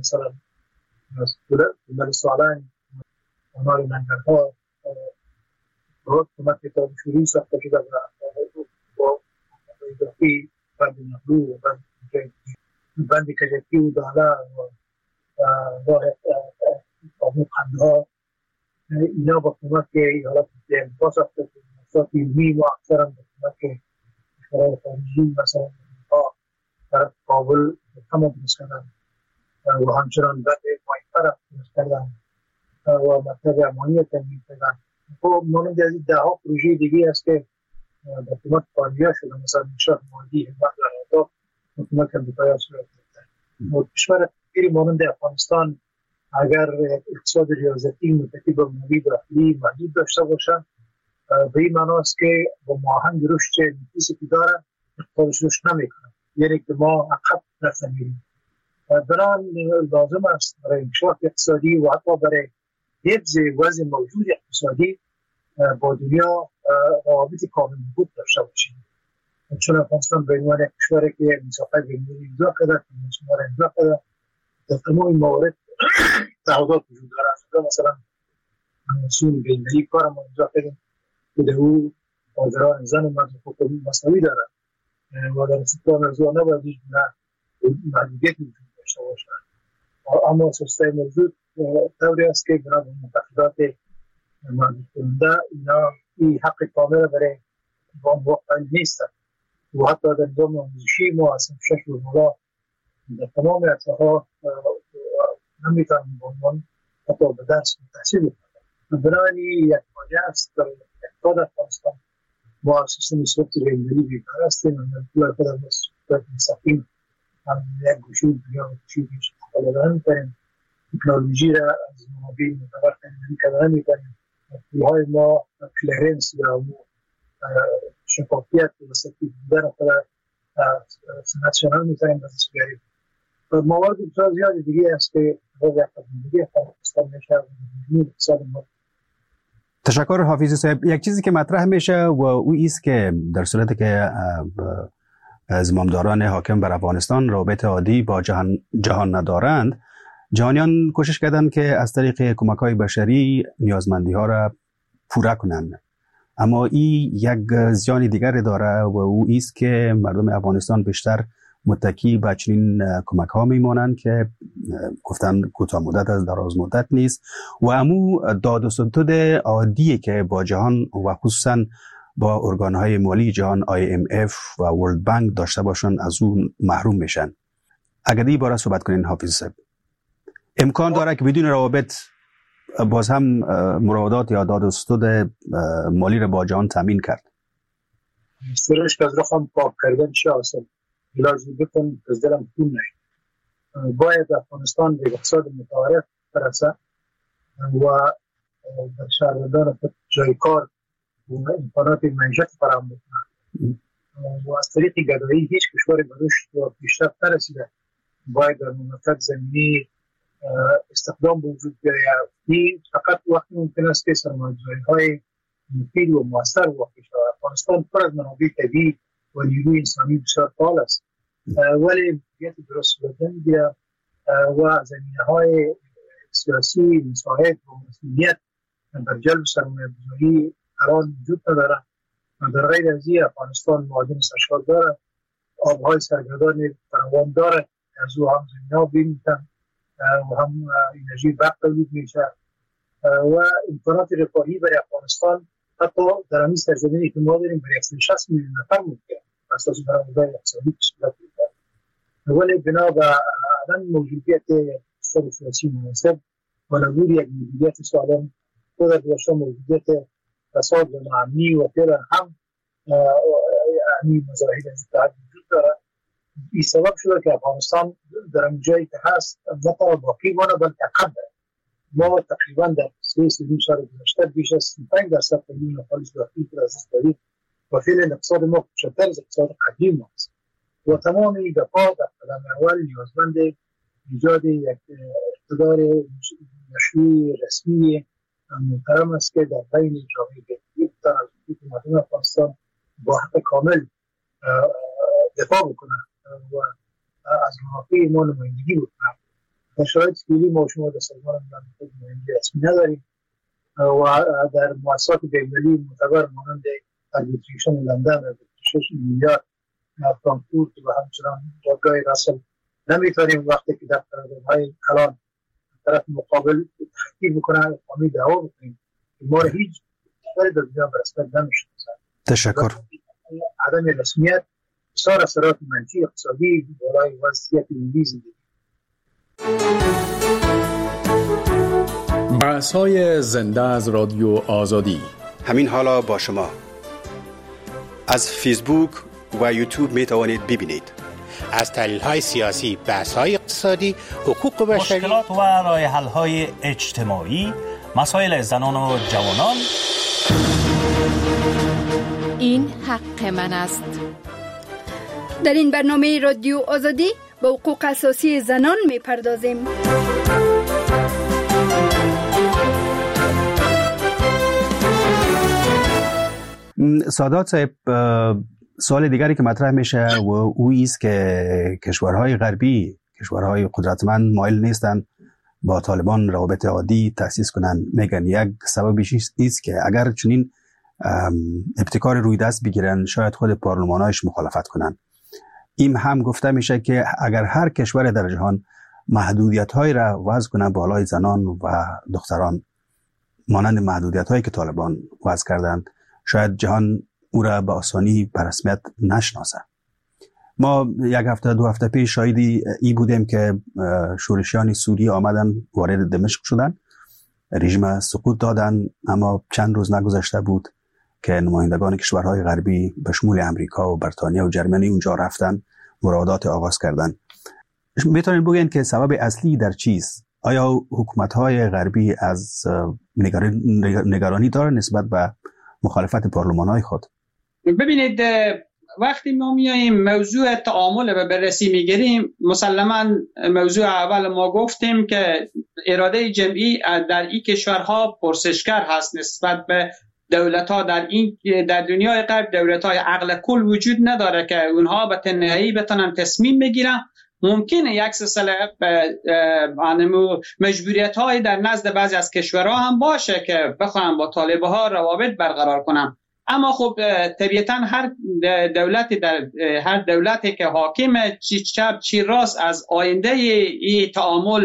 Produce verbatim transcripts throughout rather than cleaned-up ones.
مثلا بلد سوالان اونار ننگرها روز کمک تابشوری ساخته شده با اضافی بند نهرو و بند کجکی و داله و راه آمو خندها اینا با کمک ایالات متحده امریکا ساخته شده. مؤسسات علمی و اکثرا با کمک کشورهای خارجی مثلا امریکا طرف کابل تمام درست کردن و همچنان بند ماهی طرف درست کردن و مکتب امانی تنظیم کردن. خب مانند از این ده ها پروژه دیگه است که با کمک کانیا شده، مثلا انشاء مالی حمایت در اهداف با کمک امریکایی صورت گرفته. و کشور غیر مانند افغانستان اگر اقتصاد ریاضتی متکی به مالی داخلی محدود داشته باشند به این معنی است که با ماهنگ رشد نفیسی که داره اقتصادش رشد نمیکنه، یعنی که ما عقب رفته میریم. بران لازم است برای انکشاف اقتصادی و حتی برای حفظ وضع موجود اقتصادی با دنیا روابط کامل بود داشته باشیم. چون افغانستان به عنوان کشوری که میثاق بین‌المللی امضا کرده، کنوانسیون را امضا کرده، در تمام موارد تعهدات وجود دارد. مثلا کنوانسیون بین‌المللی کار ما امضا کردیم که در او حاضران زن و مرد حقوق مساوی دارد و در استقلال موضوع نباید هیچ محدودیت وجود داشته باشد. اما اساسای موجود طوری است که بنا به معتقدات محدود کننده اینا این حق کامل برای نظام واقعا نیست و حتی در نظام آموزشی ما اصلا شش و مولا در تمام ارتها نمیتونیم به عنوان حتی به درس تحصیل کنیم. بنابراین یک واجه است در اقتصاد افغانستان ما سیستم سوخت بین‌المللی بیکار هستیم و در خود از مستقیم هم یک گوشی یا گوشی بیش تقلیدن میکنیم، تکنولوژی را از منابع معتبر تامین کردن میکنیم، پولهای ما کلرنس یا شفافیت و سطحی بودن خود صنعت شنان میکنیم دستش بیاریم. موارد بسیار زیاد دیگه است که باید یک قدمگی افغانستان میشه و مهمی اقتصاد ما. تشکر حافظی صاحب. یک چیزی که مطرح میشه و او ایست که در صورتی که زمامداران حاکم بر افغانستان رابطه عادی با جهان, جهان ندارند، جهانیان کوشش کردند که از طریق کمک‌های بشری نیازمندی‌ها را پورا کنند. اما این یک زیان دیگر داره و او ایست که مردم افغانستان بیشتر متکی به چنین کمک‌ها میمانند که گفتن کوتاه مدت از دراز مدت نیست و امو داد و ستد عادی که با جهان و خصوصا با ارگان‌های مالی جهان آی ام اف و ورلد بانک داشته باشن از اون محروم میشن. اگر این باره صحبت کنین حافظ صاحب. امکان داره که بدون روابط باز هم مراودات یا داد و ستد مالی را با جهان تامین کرد؟ سرش که از رخم پاک کردن چه آسان لازم بکن از دلم خون نشد. باید افغانستان به اقتصاد متعارف برسه و در شهروندان خود جای کار و امکانات معیشت فراهم بکنند و از طریق گدایی هیچ کشور به رشد و پیشرفت نرسیده. باید در مملکت زمینی استخدام به وجود بیاید. این فقط وقتی ممکن است که سرمایه‌گذاری‌های مفید و مؤثر واقع شود. افغانستان پر از منابع طبیعی و نیروی انسانی بسیار فعال است، ولی مدیریت درست صورت نمی‌گیرد و زمینه‌های سیاسی مساعد و مسئولیت در جلب سرمایه‌گذاری قرار وجود ندارد. در غیر از این افغانستان معادن سرشار دارد، آب‌های سرگردان فراوان دارد، از او هم زمینه‌ها بیمی‌تن و هم انرژی برق تولید میشه و امکانات رفاهی برای افغانستان حتی در همین سرزمینی که ما داریم برای صد و شصت میلیون نفر ممکن اساس برآوردن اقتصادی به صورت می‌گیرد. ولی بنا به عدم موجودیت اقتصاد سیاسی مناسب و نبود یک مدیریت سالم و در گذشته موجودیت فساد و ناامنی و فعلا هم همین مظاهر از اتحاد وجود دارد. این سبب شده که افغانستان در این جایی که هست نه تنها باقی مانه بلکه عقب دارد. ما تقریبا در سه سه سال گذشته بیش از سی و پنج درصد تولید ناخالص داخلی را از دست دادیم و فعلا اقتصاد ما کوچکتر از اقتصاد قدیم است و تمام این دفعات در قدم اول نیازمند ایجاد یک اقتدار مشروع رسمی محترم است که در بین جامعه بتواند از حکومت افغانستان با حق کامل دفاع بکنه و از منافع ما نمایندگی بکنه و شاید فعلی ما شما در سازمان ملل نماینده رسمی نداریم و در مؤسسات بین‌المللی معتبر مانند اربیتریشن لندن، اربیتریشن نیویورک، فرانکفورت و همچنان دادگاه رسل نمیتونیم وقتی که در قراردادهای کلان طرف مقابل تحقیر بکنن اقامی دعوا بکنیم که ما را هیچ کشوری در دنیا به رسمیت نمیشناسد. تشکر. عدم رسمیت بسیار اثرات منفی اقتصادی برای وضعیت ملی زندگی. بحث‌های زنده از رادیو آزادی همین حالا با شما از فیسبوک و یوتیوب می توانید ببینید. از تحلیل‌های سیاسی، بحث‌های اقتصادی، حقوق بشری، مشکلات و راه حل‌های اجتماعی، مسائل زنان و جوانان. این حق من است. در این برنامه رادیو آزادی به حقوق اساسی زنان می‌پردازیم. سادات صاحب، سوال دیگری که مطرح میشه و او است که کشورهای غربی، کشورهای قدرتمند مایل نیستند با طالبان روابط عادی تأسیس کنند. میگن یک سببش است که اگر چنین ابتکار روی دست بگیرن شاید خود پارلمانایش مخالفت کنند. این هم گفته میشه که اگر هر کشور در جهان محدودیت‌های را وضع کنند بالای زنان و دختران مانند محدودیت‌هایی که طالبان وضع کردند، شاید جهان او را به آسانی به رسمیت نشناسه. ما یک هفته دو هفته پیش شاهدی ای بودیم که شورشیان سوریه آمدن وارد دمشق شدن، رژیم سقوط دادن، اما چند روز نگذشته بود که نمایندگان کشورهای غربی به شمول امریکا و بریتانیا و جرمنی اونجا رفتن، مراودات آغاز کردن. میتونید بگین که سبب اصلی در چیست؟ آیا حکومت‌های غربی از نگرانی داره نسبت به مخالفت پارلمان‌های خود؟ ببینید، وقتی ما میاییم موضوع تعامل و بررسی میگیریم، مسلماً موضوع اول ما گفتیم که اراده جمعی در این کشورها پرسشگر هست نسبت به دولت‌ها. در این در دنیای غرب دولت‌های عقل کل وجود نداره که اونها به تنهایی بتونن تصمیم بگیرن. ممکنه یک سلسله مجبوریت‌های در نزد بعضی از کشورها هم باشه که بخوان با طالب‌ها روابط برقرار کنن، اما خب طبیعتاً هر دولتی در هر دولتی که حاکم چی چپ چی راست از آینده این تعامل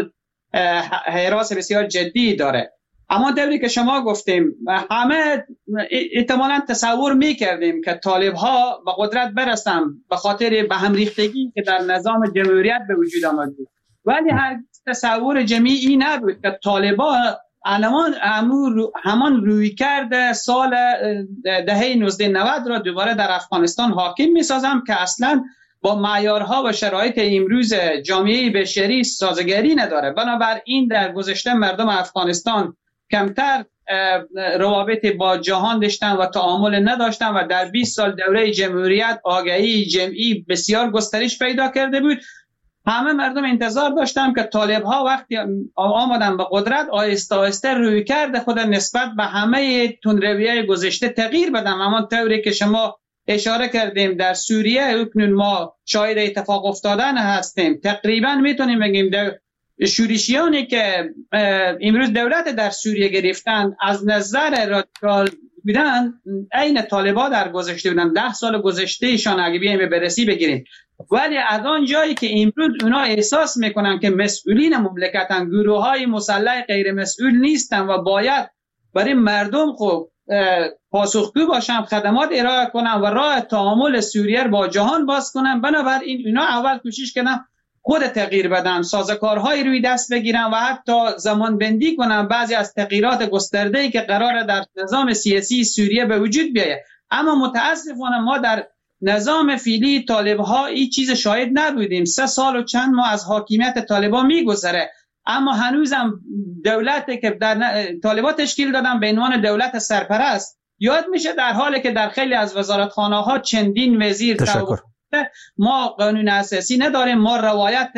حراس بسیار جدی داره. اما دوری که شما گفتیم همه احتمالاً تصور میکردیم که طالب‌ها به قدرت برسن به خاطر به هم ریختگی که در نظام جمهوریت به وجود آمد، ولی هر تصور جمعی نبود که طالب‌ها همان همان روی کرده سال دهه نوزده نود را دوباره در افغانستان حاکم میسازم که اصلا با معیارها و شرایط امروز جامعه بشری سازگاری نداره. بنابراین در گذشته مردم افغانستان کمتر روابط با جهان داشتن و تعامل نداشتن و در بیست سال دوره جمهوریت آگاهی جمعی بسیار گسترش پیدا کرده بود. همه مردم انتظار داشتن که طالب‌ها وقتی آمدن به قدرت آهسته آهسته روی کرده خود نسبت به همه تندروی‌های گذشته تغییر بدن. اما طوری که شما اشاره کردیم در سوریه اکنون ما شاهد اتفاق افتادن هستیم. تقریبا میتونیم بگیم شورشیانی که امروز دولت در سوریه گرفتن از نظر رادیکال بودن عین طالبان در گذشته بودن. ده سال گذشته ایشان اگه بیایم به بررسی بگیریم، ولی از آن جایی که امروز اونا احساس میکنن که مسئولین مملکتن، گروه های مسلح غیر مسئول نیستن و باید برای مردم خوب پاسخگو باشن، خدمات ارائه کنن و راه تعامل سوریه با جهان باز کنن. بنابراین اینا اول کوشش کردن خود تغییر بدن، سازوکارهای روی دست بگیرن و حتی زمان بندی کنن بعضی از تغییرات گسترده‌ای که قراره در نظام سیاسی سوریه به وجود بیاید. اما متاسفانه ما در نظام فعلی طالب‌ها این چیز شاهد نبودیم. سه سال و چند ماه از حاکمیت طالبان میگذره، اما هنوزم دولتی که در طالبان تشکیل دادن به عنوان دولت سرپرست یاد میشه، در حالی که در خیلی از وزارتخانه‌ها چندین وزیر تشکر. ما قانون اساسی نداریم، ما روایت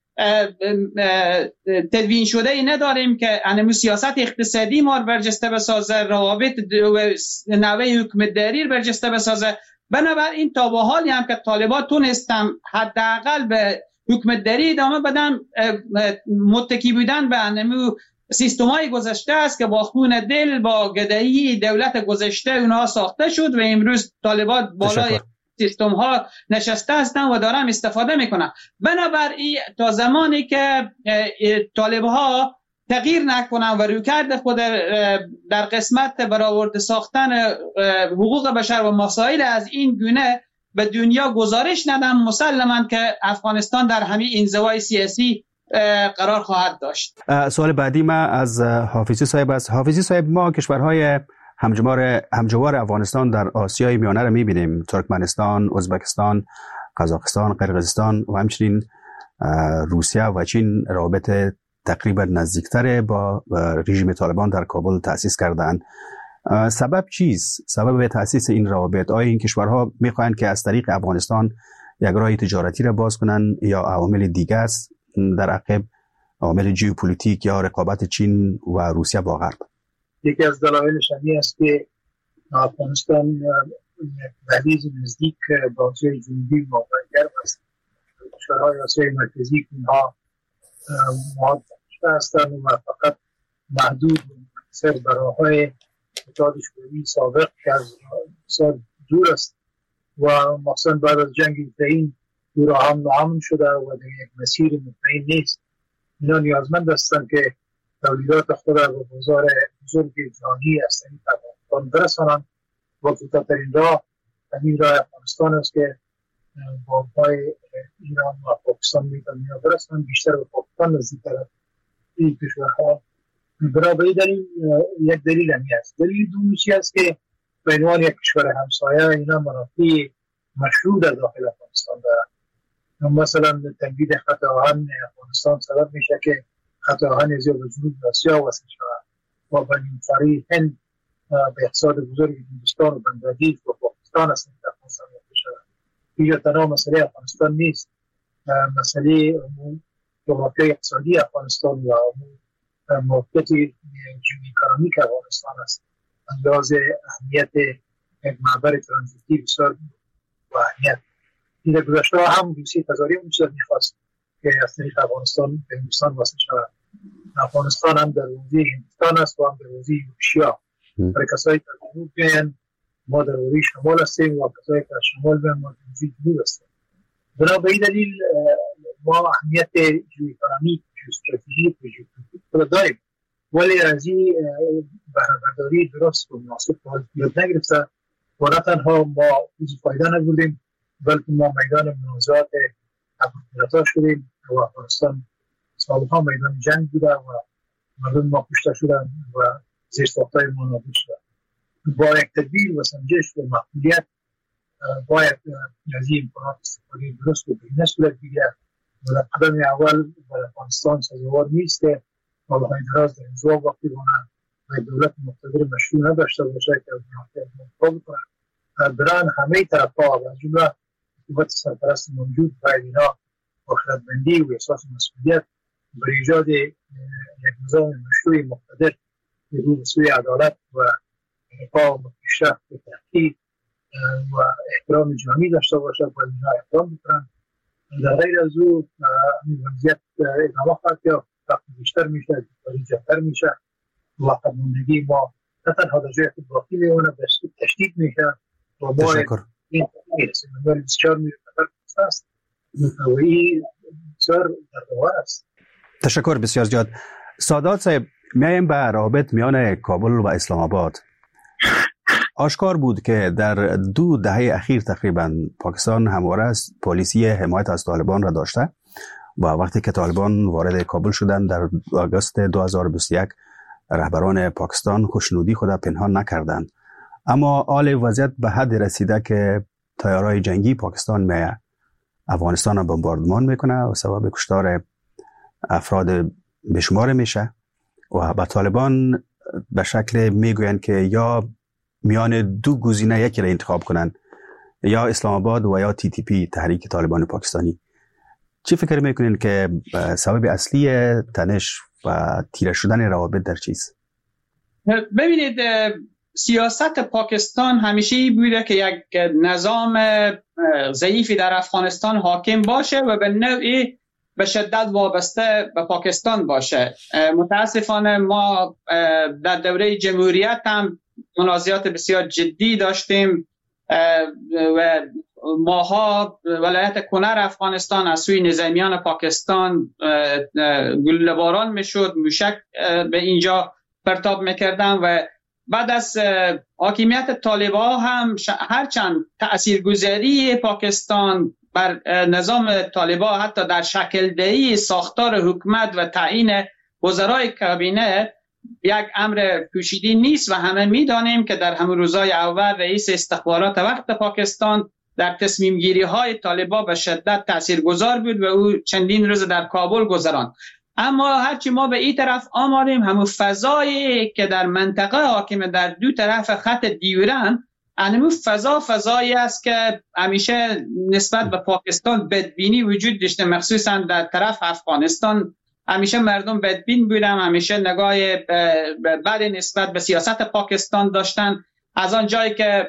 تدوین شده ای نداریم که انمو سیاست اقتصادی ما برجسته بسازه، روابط نوع حکومتداری برجسته بسازه. بنابراین تا به حالی هم که طالبان تونستن حداقل به حکومتداری ادامه بدن، متکی بودن به انمو سیستم‌های گذشته است که با خون دل، با گدایی دولت گذشته اونها ساخته شد و امروز طالبان بالای سیستم ها نشسته هستن و دارن استفاده میکنن. بنابراین تا زمانی که طالب ها تغییر نکنن و رویکرد خود در قسمت برآورده ساختن حقوق بشر و مسائل از این گونه به دنیا گزارش ندن، مسلماً که افغانستان در همین انزوای سیاسی قرار خواهد داشت. سوال بعدی ما از حافظی صاحب است. حافظی صاحب، ما کشورهای همجوار همجوار افغانستان در آسیای میانه را می‌بینیم: ترکمنستان، ازبکستان، قزاقستان، قرقیزستان و همچنین روسیه و چین روابط تقریبا نزدیکتر با رژیم طالبان در کابل تأسیس کردند. سبب چیست؟ سبب تأسیس این روابط؟ آیا این کشورها می‌خواهند که از طریق افغانستان یک راه تجارتی را باز کنند یا عوامل دیگر است در عقب، عوامل ژئوپلیتیک یا رقابت چین و روسیه با غرب؟ یکی از دلایلش این است که افغانستان دهلیز نزدیک به آسیای جنوبی واقع است. کشورهای آسیای مرکزی اینها مواد هستند و فقط محدود منحصر به راه‌های اتحاد شوروی سابق که از سال دور است و مخصوصا بعد از جنگ اوکراین دور هم ناامن شده و در یک مسیر مطمئن نیست. اینا نیازمند هستند که تولیدات خود را به بازار بزرگ جهانی از طریق افغانستان برسانند و کوتاه‌ترین راه همین راه افغانستان است که با پای ایران و پاکستان میتونن برسانند، بیشتر به پاکستان نزدیک‌تر است این کشورها. برای دلیل یک دلیل همی است. دلیل دومی است که به عنوان یک کشور همسایه اینا منافع مشروع در داخل افغانستان دارند. مثلا تمدید خط آهن افغانستان سبب میشه که خط آهن از جنوب آسیا وصل شود و به نیمکره هند به اقتصاد بزرگ هندوستان و بنگلادش و پاکستان است که افغانستان وصل شود. اینجا تنها مسئله افغانستان نیست، مسئله جغرافیای اقتصادی افغانستان و موقعیت جیواپولیتیک افغانستان است. اندازه اهمیت یک معبر ترانزیتی بسیار با اهمیت. این گذشته هم روسیه تزاری اونچه میخواست که از طریق افغانستان به هندوستان وصل شود. افغانستان هم در حوزه هندوستان است و هم در حوزه روسیه. برای کسایی که در جنوب بیاین ما در حوزه شمال هستیم و کسایی که در شمال بیاین ما در حوزه جنوب هستیم. بنابراین دلیل ما اهمیت جیواپولیتیک، ژئواستراتژیک و ژئوپلیتیک را داریم، ولی از این بهره‌برداری درست و مناسب یاد نگرفته و نه تنها ما چیزی فایده نبردیم بلکه ما میدان منازعات ابرقدرتا شدیم و افغانستان سالها میدان جنگ بوده و مردم ما کشته شدن و زیرساخت‌های ما نابود شدن. با یک تدبیر و سنجش و مسئولیت باید از این امکانات استفاده درست و بهینه صورت بگیرد و در قدم اول برای افغانستان سزاوار نیست که سالهای دراز در انزوا باقی ماند و دولت مقتدر مشروع نداشته باشه که از منافع دفاع بکنند. برای همه طرف‌ها و از جمله حکومت سرپرست موجود باید اینا با خردمندی و احساس مسئولیت برای ایجاد یک نظام مشروع مقتدر که رو به سوی عدالت و رفاه و پیشرفت و تحقیق و احترام جهانی داشته باشه باید اینا احترام بکنند. در غیر از او این وضعیت ادامه خواهد یافت، وقتی بیشتر میشه، دیکتاتوری جدتر میشه و عقب‌ماندگی ما نه تنها در جای خود باقی میمونه، تشدید میشه و ما این میرسیم. من بسیار میرسیم است و این بسیار دردآور است. تشکر بسیار زیاد. سادات صاحب، میایم به روابط میان کابل و اسلام آباد. آشکار بود که در دو دهه اخیر تقریبا پاکستان همواره است پالیسی حمایت از طالبان را داشته و وقتی که طالبان وارد کابل شدند در آگوست دو هزار و بیست و یک رهبران پاکستان خوشنودی خود پنهان نکردند، اما حال وضعیت به حد رسیده که تیارهای جنگی پاکستان میه افغانستان را بمباردمان میکنه و سبب کشتار افراد بشمار میشه و به طالبان به شکل میگویند که یا میان دو گزینه یکی را انتخاب کنند، یا اسلام آباد و یا تی تی پی، تحریک طالبان پاکستانی. چی فکر میکنین که سبب اصلی تنش و تیره شدن روابط در چیست؟ ببینید، سیاست پاکستان همیشه بوده که یک نظام ضعیفی در افغانستان حاکم باشه و به نوعی به شدت وابسته به پاکستان باشه. متاسفانه ما در دوره جمهوریت هم منازعات بسیار جدی داشتیم و ماها ولایت کنر افغانستان از سوی نظامیان پاکستان گلوله‌باران میشد، موشک به اینجا پرتاب میکردن و بعد از حاکمیت طالبان هم هرچند تاثیرگذاری پاکستان بر نظام طالبان حتی در شکل دهی ساختار حکومت و تعیین وزرای کابینه یک امر پوشیده نیست و همه میدانیم که در همون روزهای اول رئیس استخبارات وقت پاکستان در تصمیم گیری های طالبان به شدت تاثیرگذار بود و او چندین روز در کابل گذراند. اما هرچی ما به این طرف آماریم، همون فضایی که در منطقه حاکم در دو طرف خط دیورن، همون فضا فضایی است که همیشه نسبت به پاکستان بدبینی وجود داشته، مخصوصا در طرف افغانستان همیشه مردم بدبین بودن، همیشه نگاه بد نسبت به سیاست پاکستان داشتن. از آن جایی که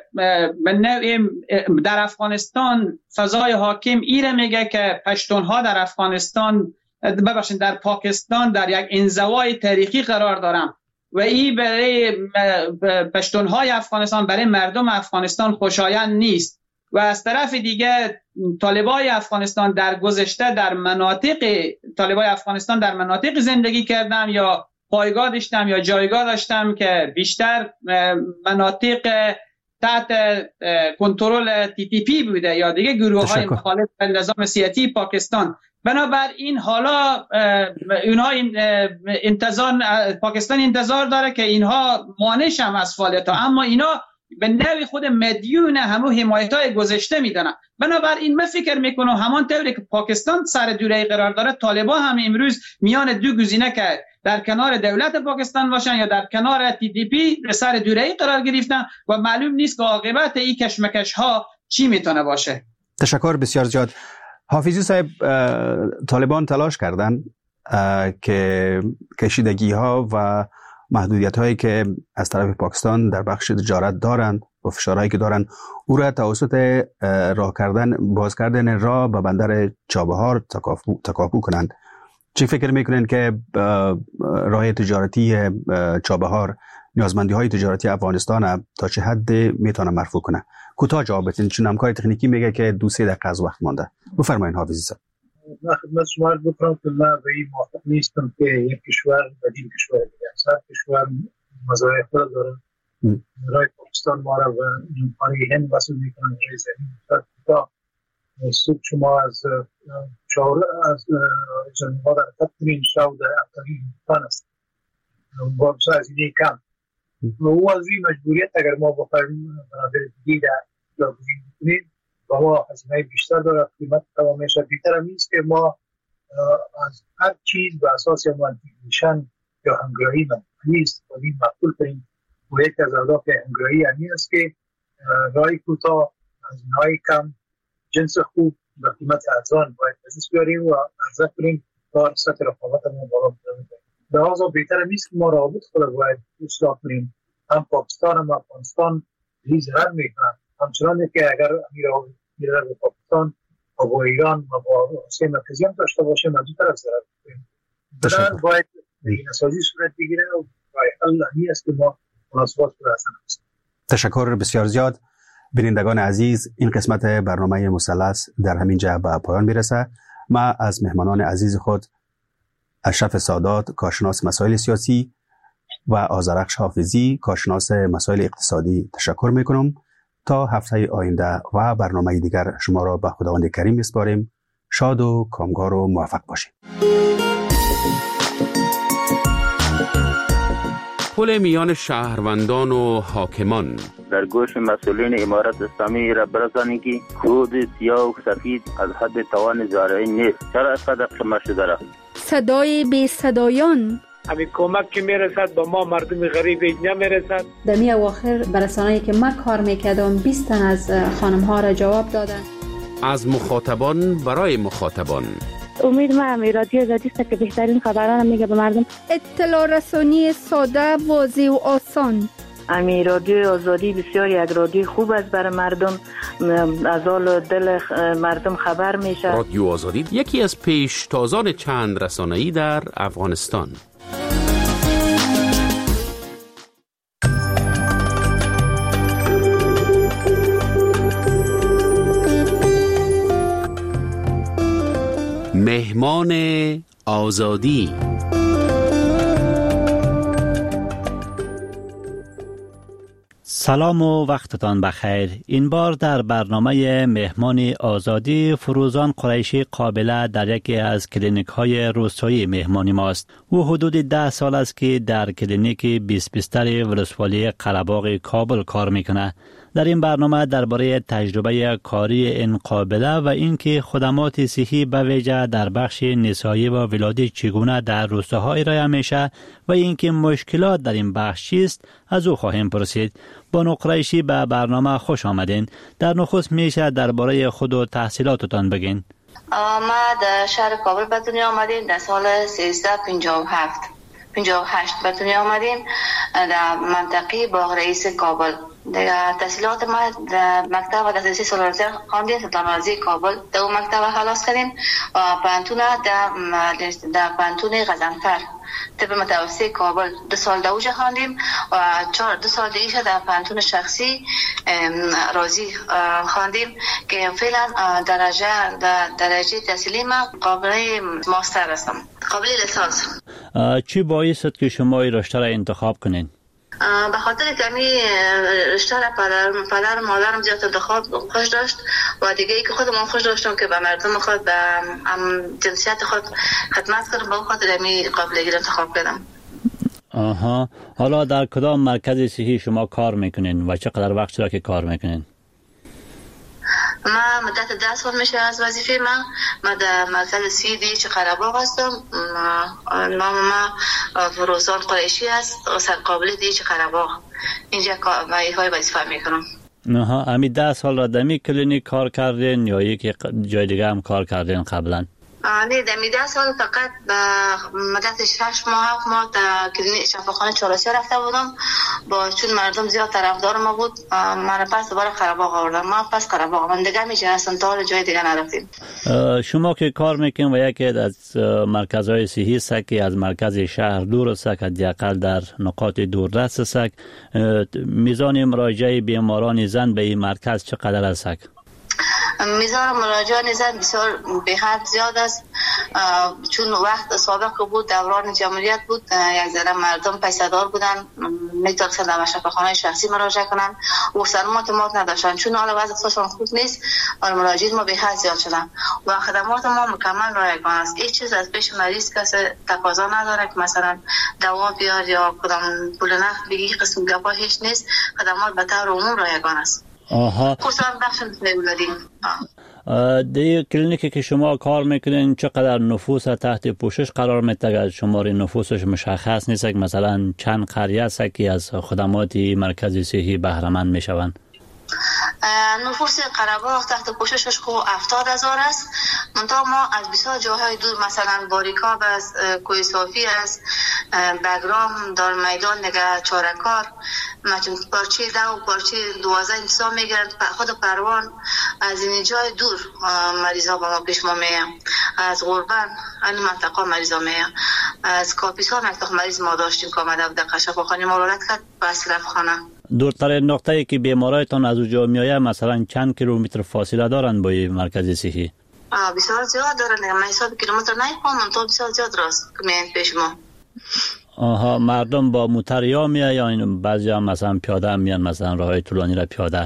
در افغانستان فضای حاکم ایره میگه که پشتونها در افغانستان ببخشید در پاکستان در یک انزوای تاریخی قرار دارن و این برای پشتونهای افغانستان، برای مردم افغانستان خوشایند نیست. و از طرف دیگه طالبای افغانستان در گذشته در مناطق طالبای افغانستان در مناطق زندگی کردن یا پایگاه داشتم یا جایگاه داشتم که بیشتر مناطق تحت کنترل تی تی پی بوده یا دیگه گروه های مخالف نظام سیاسی پاکستان. بنابراین حالا اونها انتظار پاکستان انتظار داره که اینها مانع شن از فعالیت ها، اما اینا به نوع خود مدیون همو حمایت های گذشته میدونن. بنابراین من فکر میکنم همان طوری که پاکستان سر دوره قرار داره، طالبان هم امروز میان دو گزینه که در کنار دولت پاکستان باشن یا در کنار تی دی پی سر دوره قرار گرفتن و معلوم نیست که عاقبت این کشمکش ها چی میتونه باشه. تشکر بسیار زیاد. حافظی صاحب، طالبان تلاش کردن که کشیدگی ها و محدودیت هایی که از طرف پاکستان در بخش تجارت دارند و فشارهایی که دارند او را توسط راه کردن باز کردن راه به بندر چابهار تکاپو, تکاپو کنند. چی فکر میکنین که راه تجارتی چابهار نیازمندی های تجارتی افغانستان تا چه حد میتونه مرفوع کنه؟ کوتاه جواب بدین، چون همکار تکنیکی میگه که دو سه دقیقه از وقت مانده. بفرمایید حافظی صاحب. من خدمت شما عرض بکنم که من به این موافق نیستم که یک کشور بدیل کشور دیگه است. هر کشور مزایای خود داره. رای پاکستان ما را به امکانی هند وصل میکنن، رای زمین تا صبح شما از شاور از جنوب در تطمین شاو در اقلی هندوستان است. با از این کم و او از این مجبوریت اگر ما بخواهیم برادر دیگه در جاگزین بکنیم و ما هزینه بیشتر داره، قیمت تمامش بیشتر هم نیست که ما از هر چیز به اساس مانتیگیشن یا همگرایی نیست و این مقبول کنیم. و یک از اهداف همگرایی همین است که رای کوتاه، هزینه‌های کم، جنس خوب و قیمت ارزان باید دست بیاریم و عرضه کنیم تا سطح رقابتمون بالا ببریم. لحاظا بهتر نیست که ما روابط خود باید اصلاح کنیم. هم پاکستان هم افغانستان این ضرر میکنن، همچنان که اگر امیر میره به پاکستان و با ایران و با روسیه مرکزی هم داشته باشه ما دو طرف ضرر میکنیم. بنابراین باید این اساسی صورت بگیره و راه حل همین است که ما مناسبات رو حسن کنیم. تشکر بسیار زیاد. بینندگان عزیز، این قسمت برنامه مثلث در همین جا به پایان میرسه. ما از مهمانان عزیز خود اشرف سادات، کارشناس مسائل سیاسی، و آذرخش حافظی، کارشناس مسائل اقتصادی تشکر میکنم. تا هفته آینده و برنامه دیگر شما را به خداوند کریم میسپاریم. شاد و کامگار و موفق باشید. پل میان شهروندان و حاکمان در گوش مسئولین امارت اسلامی را برسانید که کود سیاه و سفید از حد توان زارعی نیست. چرا اینقدر قمه شده را؟ صدای بی صدایان، همین کمک که میرسد با ما مردم غریب نمیرسد. در می اواخر برسانه‌ای که من کار میکردم بیست تن از خانم ها را جواب دادن. از مخاطبان برای مخاطبان. امید من رادیو آزادی است که بهترین خبران میگه به مردم. اطلاع رسانی ساده، واضح و آسان. امی رادیو آزادی بسیار یک رادیو خوب است برای مردم، از حال دل مردم خبر میشه. رادیو آزادی یکی از پیشتازان چند رسانه‌ای در افغانستان. مهمان آزادی. سلام و وقتتان بخیر. این بار در برنامه مهمان آزادی فروزان قریشی قابله در یکی از کلینیک های روستایی مهمانی ماست. او حدود ده سال است که در کلینیک بیست بستر ولسوالی قره‌باغ کابل کار میکنه. در این برنامه درباره تجربه کاری این قابله و اینکه خدمات صحی به ویژه در بخش نسایی و ولادت چگونه در روستاها ارائه میشه و اینکه مشکلات در این بخش چیست از او خواهیم پرسید. بانو قریشی به برنامه خوش آمدین. در نخست میشه درباره خود و تحصیلاتتان بگین. ما در شهر کابل به دنیا آمدیم در سال سیزده پنجاه و هفت پنجاه و هشت به دنیا آمدیم در منطقه باغ رئیس کابل. در تحصیلات ما در مکتب و دسترسی سالارزی خواندیم، سلطان رازی کابل در اون مکتب خلاص کردیم و پانتون در در پانتون غزنفر طب متوسط کابل دو سال دوجه خواندیم و چهار دو سال دیگه در پانتون شخصی رازی خواندیم که فعلا درجه در درجه تحصیلی ما قابل ماستر هستم، قابل لیسانس. چی باعث شد که شما این رشته را انتخاب کنین؟ به خاطر کمی رشته را پدر پدر مادرم زیاد انتخاب خوش داشت و دیگه ای که خودم خوش داشتم که به مردم خود به جنسیت خود خدمت کنم، به خاطر کمی قابلیت را انتخاب کردم. آها، حالا در کدام مرکز صحی شما کار میکنین و چقدر وقت را که کار میکنین؟ ما مدت ده سال میشه از وظیفه من. ما در مرکز سی دی چه قره‌باغ هستم. نام ما فروزان قریشی است، سرقابل دی چه قره‌باغ. اینجا های وظیفه میکنم. نه، امی ده سال را دمی کلینیک کار کردین یا یکی جای دیگه هم کار کردین قبلا؟ نه، دمی ده سال فقط به مدت شش ماه هفت ماه در کلینیک شفاخانه چهارسیه رفته بودم. با چون مردم زیاد طرفدار ما بود من پس دوباره قره‌باغ آوردم. ما پس قره‌باغ من دیگه میشه اصلا تا جای دیگه نرفتیم. شما که کار میکنین و یکی از مرکزهای صحی است که از مرکز شهر دور است، که حداقل در نقاط دوردست است، میزان مراجعه بیماران زن به این مرکز چقدر است؟ میزان مراجعان زن بسیار به حد زیاد است، چون وقت سابق بود دوران جمهوریت بود، یک ذره مردم پیسه‌دار بودن میتونستن در شفاخانه شخصی مراجعه کنن و سلامت ما نداشتن، چون حالا وضعشون خوب نیست و مراجعین ما به حد زیاد شدن و خدمات ما مکمل رایگان است. هیچ چیز از پیش مریض کسی تقاضا نداره که مثلا دوا بیار یا کدام پول نقد بگی، قسم گپا هیچ نیست. خدمات به طور عموم رایگان است. آها. خصوصا بخش ولادت. در کلینیکی که شما کار میکنین چقدر نفوس تحت پوشش قرار میده؟ شمار نفوسش مشخص نیست که مثلا چند قریه است که از خدمات مرکز صحی بهره مند میشوند؟ نفوس قره‌باغ تحت پوششش خو هفتاد هزار است. منتها ما از بسیار جاهای دور مثلا باریکاب است، کوی صافی است، بگرام، دار میدان دیگه، چارکار، مثلا پارچه ده و پارچه دوازده انتظام میگیرن. خود پروان از این جای دور مریضا با ما پیش ما میان، از غربن این منطقه مریضا میان، از کاپیسا منطقه مریض ما داشتیم که آمده بود در شفاخانه ما رولت کرد به اصرف خانه. دورترین نقطه‌ای که بیمارایتان از اونجا میآید مثلا چند کیلومتر فاصله دارند با مرکز صحی؟ بسیار زیاد دارند، من حساب کیلومتر نمی‌کنم، تو بسیار زیاد راست میان پیش ما. آها، مردم با موتر یا میآیند یا این بعضی هم مثلا پیاده میان، مثلا راههای طولانی را پیاده؟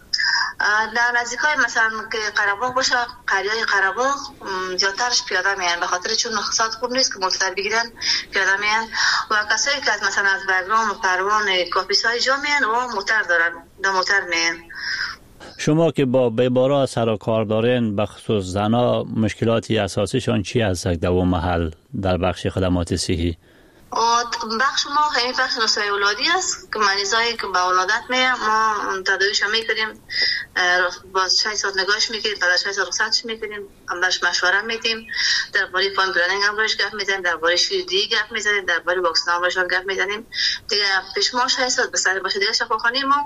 در نزدیکای مثلا که قره‌باغ باشه، قریای قره‌باغ زیادترش پیاده میان، به خاطر چون اقتصاد خوب نیست که موتور بگیرن پیاده میان و کسایی که از مثلا از بگرام و پروان کاپیسای جا میان و موتر دارن در موتر میان. شما که با بیمارا سر و کار دارین، به خصوص زنا، مشکلاتی اساسیشان چی هست در اون محل در بخش خدمات صحی؟ بخش ما همین بخش نسای اولادی است که مریضایی که به ولادت میه ما تداویش میکنیم، باز شش ساعت نگاهش میکنیم، بعد شش ساعت رخصتش میکنیم، هم باش مشوره میدیم، درباره فامیل پلنینگ هم باش گپ میزنیم، درباره شیردهی گپ میزنیم، درباره واکسن هم باش گپ میزنیم دیگه. پیش ما شش ساعت بسر باشه دیگه. شفاخانه ما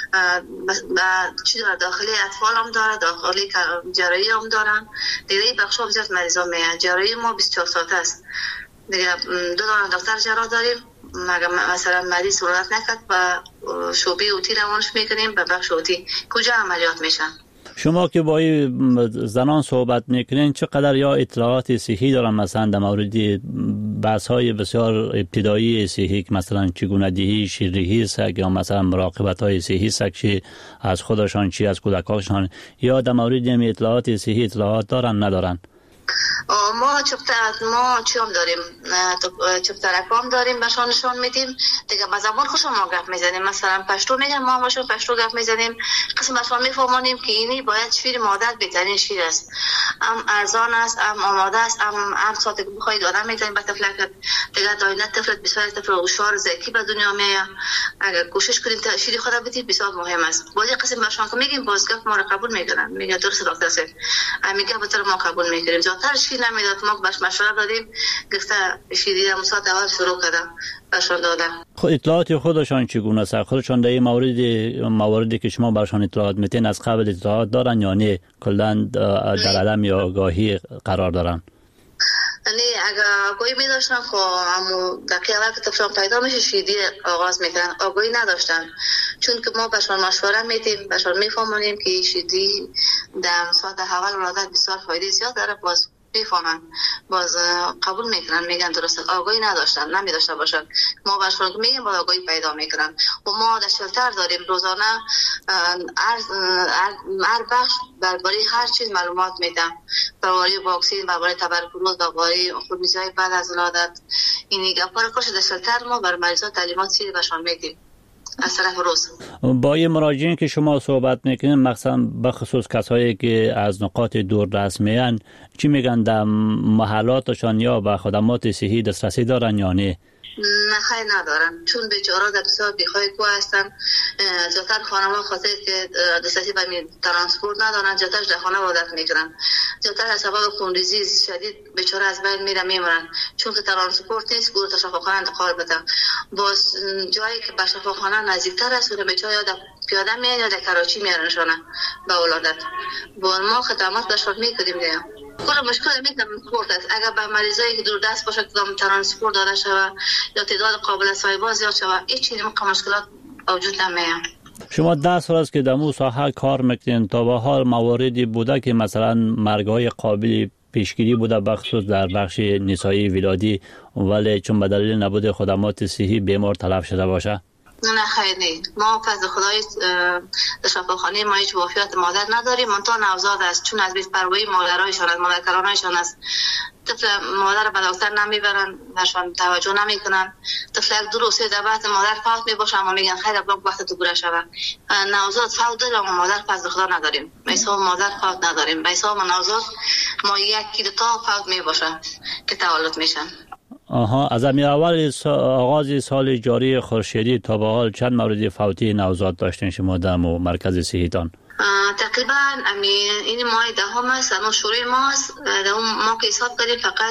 چی داره، داخلی اطفال هم داره، داخلی جراحی هم دارن دیگه. این بخش ها بسیار مریضا میه. جراحی ما بیست و چهار ساعت است دیگه. دو دانه دکتر جراح داریم، مگه مثلا مریض ولادت نکرد و شعبه اوتی روانش میکنیم به بخش اوتی کجا عملیات میشن. شما که با زنان صحبت میکنین چقدر یا اطلاعات صحی دارن مثلا در مورد بحث های بسیار ابتدایی صحی که مثلا چگونه دهی شیردهی سگ یا مثلا مراقبت های صحی سگ چی از خودشان چی از کودکانشان، یا در مورد این اطلاعات صحی اطلاعات دارن ندارن؟ ما چپتر ما چیام داریم، چپترک هم داریم بهشان نشان میدیم دیگه. با زبان خوشم ما گپ میزنیم، مثلا پشتو میگن ما باشون پشتو گپ میزنیم، قسم بهشان میفهمونیم که اینی باید شیر مادر بهترین شیر است، هم ارزان است، هم آماده است، هم هر ساعت که بخواید آدم میتونید به طفلک دیگه. داینه طفلت بسیار طفل هوشیار ذکی به دنیا میاد، اگر کوشش کنید شیر خود بدید بسیار مهم است. باید قسم بهشان که میگیم باز گپ ما رو قبول میکنن، میگن درست دکتر صاحب میگه به طور ما قبول میکنیم. زیادتر شیر نمیداد، ما باش مشوره دادیم، گفته شیری هم ساعت اول شروع کردم بهشان دادم. خود اطلاعات خودشان چگونه است؟ خودشان در این مورد مواردی که شما برشان اطلاعات میتین از قبل اطلاعات دارن یا نه کلا در عدم آگاهی قرار دارن؟ یعنی اگر آگاهی می داشتن خب همون دقیقه اول که طفلان پیدا میشه شیردهی آغاز میکنن. آگاهی نداشتن چون که ما بهشان مشوره میدیم، بهشان میفهمونیم که شیردهی در ساعت اول ولادت بسیار فایده زیاد داره، باز میفهمن، باز قبول میکنن، میگن درست. آگاهی نداشتن، نمیداشته باشن، ما بهشون که میگیم با آگاهی پیدا میکنن. و ما در شلتر داریم روزانه هر بخش درباره هر چیز معلومات میدم، درباره واکسن، درباره تبرکلوز، درباره خونریزی بعد از ولادت. این گپا رو کاش در شلتر ما بر مریضا تعلیمات چیزی بهشون میدیم از طرف روز. با این مراجعین که شما صحبت میکنین مثلا بخصوص کسایی که از نقاط دور دست میان چی میگن، در محلاتشان یا به خدمات صحی دسترسی دارن یا نه؟ نه خیلی ندارن، چون بیچاره در بسیار بیخواه کو هستن. زیادتر خانم‌ها خاطر که دسترسی به ترانسپورت ندارن، زیادتر در خانه ولادت میکنن، زیادتر از سبب خونریزی شدید بیچاره از بین میره میمرن، چون که ترانسپورت نیست گروه تا شفاخانه انتقال بدن. باز جایی که به شفاخانه نزدیکتر است و بیچاره یا پیاده میان یا در کراچی میارنشونه به ولادت. با ما خدمات بهشون میکنیم دیگه. کل مشکل میگم ترانسپورت است. اگر به مریضایی که دور دست باشه که ترانسپورت داده شود یا تعداد قابل استفاده زیاد شود، هیچ چیزی مشکلات وجود نمیاد. شما ده سال است که در مو ساحه کار میکنین، تا به حال مواردی بوده که مثلا مرگ‌های قابل پیشگیری بوده بخصوص در بخش نسایی ولادی ولی چون به دلیل نبود خدمات صحی بیمار تلف شده باشه؟ نه خیلی نیست. ما فضل خدای در شفاخانه ما هیچ وفیات مادر نداریم، منتها نوزاد است، چون از بیش پروایی مادرایشان از مادرکرانایشان است. طفل مادر به دکتر نمیبرن، نشان توجه نمیکنن. طفل یک دو روز در بعد مادر فوت میباشه، اما میگن خیر ابا وقت تو گوره شود. نوزاد فوت داره اما مادر فضل خدا نداریم. مثلا مادر فوت نداریم. مثلا نوزاد ما یکی دو تا فوت میباشه که تولد میشن. آها، از امی اول آغاز سال جاری خورشیدی تا به حال چند مورد فوتی نوزاد داشتین شما در مرکز صحیتان؟ تقریبا امی این ماه دهم است، اما شروع ماست در اون ما که حساب کردیم فقط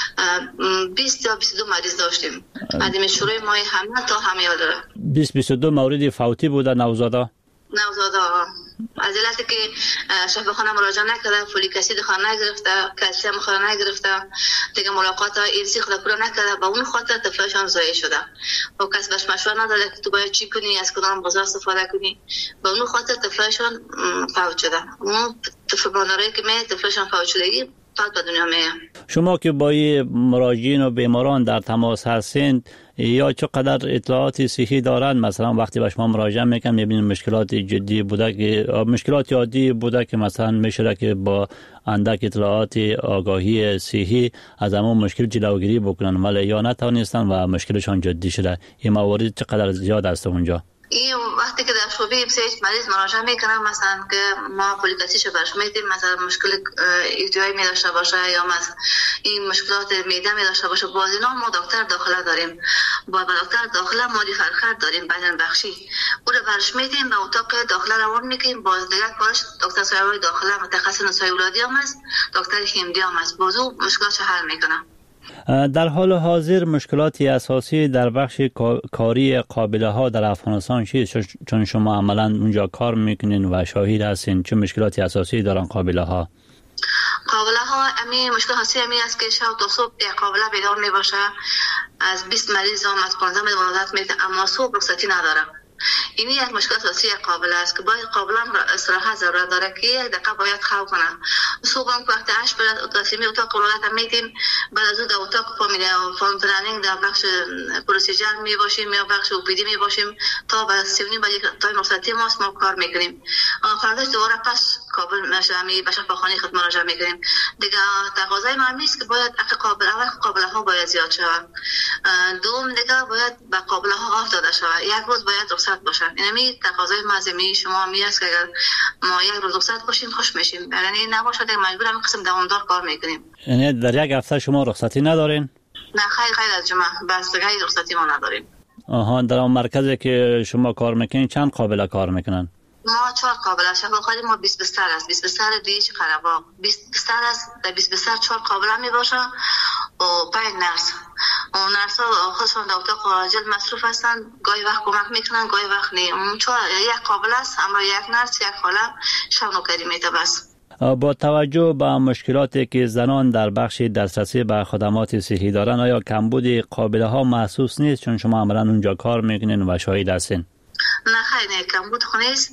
بیست یا بیست و دو مریض داشتیم. ادیم شروع ماه همه تا همه یاد داره. بیست بیست و دو مورد فوتی بوده نوزادا؟ نوزادا از علتی که شفاخانه مراجعه نکرده، فولیک اسید خود نگرفته، کلسیم خود نگرفته، دیگه ملاقات ایرسی خود پورا نکرده، با اون خاطر طفلشان ضایع شده. و کس بهش مشوره نداده که تو باید چی کنی، از کدام غذا استفاده کنی، با اون خاطر طفلشان فوت شده. اون طفل مادرایی که می طفلشان فوت شدگی فوت به دنیا می. شما که با مراجعین و بیماران در تماس هستین یا چقدر اطلاعات صحی دارن؟ مثلا وقتی به شما مراجعه میکنن میبینید مشکلات جدی بوده که مشکلات عادی بوده که مثلا میشه که با اندک اطلاعات آگاهی صحی از همون مشکل جلوگیری بکنن ولی یا نتونستن و مشکلشان جدی شده. این موارد چقدر زیاد است اونجا؟ این وقتی که در شعبه بسیج مریض مراجعه میکنم، مثلا که ما اپلیکاسیشو برش میدیم، مثلا مشکل ایدیای می داشته باشه یا مثلا این مشکلات میده می داشته باشه، باز اینا ما دکتر داخله داریم، با دکتر داخله ما فرخت داریم بدن بخشی، او رو برش میدیم به اتاق داخله روان میکنیم. باز دیگه کارش دکتر سایه‌های داخله متخصص نسای ولادی هم است، دکتر هیمدی هم است، بازو مشکلاتش حل میکنه. در حال حاضر مشکلاتی اساسی در بخش کاری قابله ها در افغانستان چیست؟ چون شما عملا اونجا کار میکنین و شاهد هستین، چه مشکلاتی اساسی دارن قابله ها؟ قابله ها امی مشکل هستی امی است که شب تا صبح یک قابله بیدار می باشه، از بیست مریض هم از پانزده مریض ولادت میده، اما صبح رخصتی نداره. این یک مشکل اساسی قابله است که باید قابله استراحت ضرورت داره که یک دقیقه باید خواب کنه. صبح هم وقت هشت بعد تصمیم اتاق ولادت میدیم، بعد از اون در اتاق فامیلی فامیلی پلنینگ در بخش پروسیجر می باشیم یا بخش اوپیدی می باشیم تا بعد سی و نیم بعد تا رخصتی ماست ما کار میکنیم. فرداش دوباره پس کابل مشامی به شفاخانه خود مراجعه میکنیم. دیگه تقاضای ما است که باید اگه قابل اول قابله ها باید زیاد شود، دوم دیگه باید به قابله ها آف داده شود، یک روز باید رخصت باشن. یعنی تقاضای مازمی شما می است که اگر ما یک روز رخصت باشیم خوش میشیم، یعنی نباشه دیگه مجبور هم قسم دوامدار کار میکنیم. یعنی در یک هفته شما رخصتی ندارین؟ نه خیلی خیلی از جمعه بس دیگه رخصتی ما نداریم. آها، در اون مرکزی که شما کار میکنین چند قابله کار میکنن؟ ما چهار قابله شفاخانه ما بیست بستر است، بیست بستر دیش قرباق، بیست بستر است، در بیست بستر چهار قابله می باشه و پنج نرس. و نرس ها خودشان در اتاق عاجل مصروف هستند، گاهی وقت کمک میکنن گاهی وقت نیم. چون یک قابله است اما یک نرس یک خاله شب نوکری میده. بس با توجه به مشکلاتی که زنان در بخش دسترسی به خدمات صحی دارن، آیا کمبود قابله ها محسوس نیست چون شما عملا اونجا کار میکنین و شاهد هستین؟ نه خیلی نه، کمبود خونیست،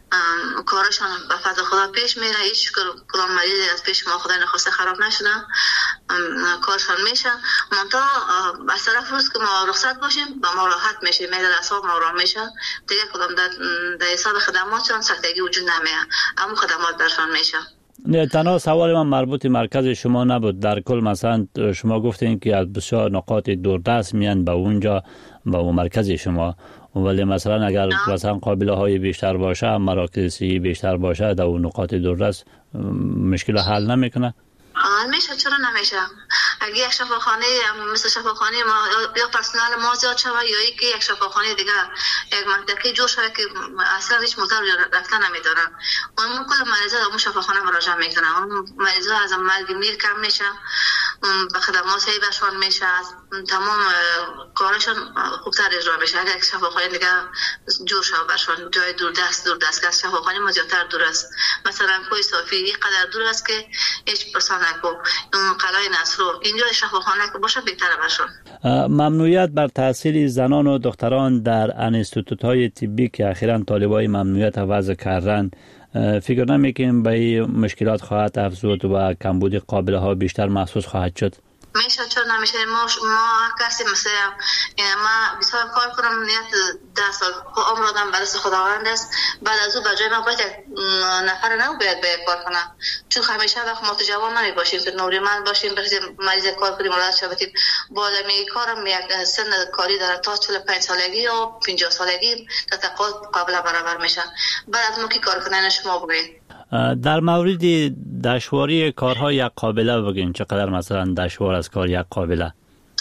کارشان به فضل خدا پیش میره، هیچ کدام مریض از پیش ما خدای نخواسته خراب نشده، کارشان میشه. منتها از طرف روز که ما رخصت باشیم با ما راحت میشه، میدل اصاب ما را میشه، دیگه کدام در حساب خدماتشان سختگی وجود نمیه، اما خدمات درشان میشه. نه، تنها سوال من مربوط مرکز شما نبود، در کل مثلا شما گفتین که از بسیار نقاط دوردست میان به اونجا به اون مرکز شما، ولی مثلا اگر مثلا قابله های بیشتر باشه، مراکز صحی بیشتر باشه در اون نقاط دوردست، مشکل حل نمیکنه؟ حل میشه، چرا نمیشه؟ اگه یک شفاخانه مثل شفاخانه ما یا پرسنل ما زیاد شود یا اینکه یک شفاخانه دیگه یک منطقه جور شده که اصلا هیچ موتور رفتن نمیداره، اون کل مریضا در اون شفاخانه مراجعه میکنن، اون مریضا از مرگ میر کم میشه، به خدمات صحی بهشون میشه، تمام کارشون خوبتر اجرا میشه. اگر یک شفاخانه دیگه جور شده برشون جای دور دست دور دست که شفاخانه ما زیادتر دور است، مثلا کوی صافی اینقدر دور است که هیچ پرسان نکو، اون قلعه نصرو اینجا شفاخانه که باشه بهتره برشون. ممنوعیت بر تحصیل زنان و دختران در انستیتوت‌های طبی که اخیراً طالبای ممنوعیت وضع کردن، فکر نمی‌کنیم به این مشکلات خواهد افزود و کمبود قابله ها بیشتر محسوس خواهد شد؟ میشه، چون نمیشه. ما ما کسی مثل ما بسیار کار کنم، نیت ده سال عمر آدم برای خداوند است، بعد از او به جای ما باید نفر نو باید باید کار کنم، چون همیشه وقت ما تو جوان نمی باشیم که نوری من باشیم برسیم مریض کار کنیم ولادت شویم، با می کارم یک سن کاری داره تا چهل و پنج سالگی یا پنجاه سالگی تا تقاضا قابل برابر میشن. بعد از ما کی کار کنن شما بگید. در مورد دشواری کارهای یک قابله بگین، چقدر مثلا دشوار از کار یک قابله؟